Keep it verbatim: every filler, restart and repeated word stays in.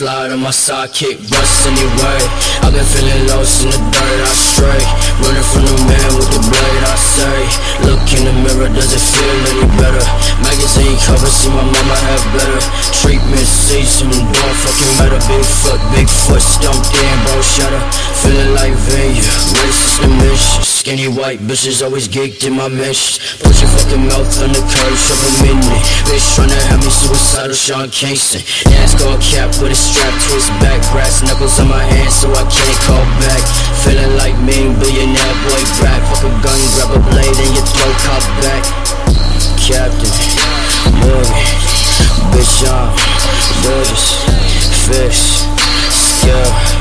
slide on my sidekick, Russ anyway. I've been feeling lost in the dirt, I stray, running from the man with the blade, I say. Look in the mirror, does it feel any better? Magazine cover, see my mama have better treatment, see some don't fucking matter. Bigfoot, Bigfoot, stumped in, bro, shut up. Feeling like Vanya, racist and vicious. Skinny white bitches always geeked in my mission. Put your fucking mouth on the curb, shove a minute. Bitch tryna have me suicidal, Sean Kingston. NASCAR cap with a strap to his back. Brass knuckles on my hands so I can't call back. Feeling like me, billionaire boy brat. Fuck a gun, grab a blade in your throat, cop back. Captain Morgan, bitch, I'm gorgeous, fish, skill.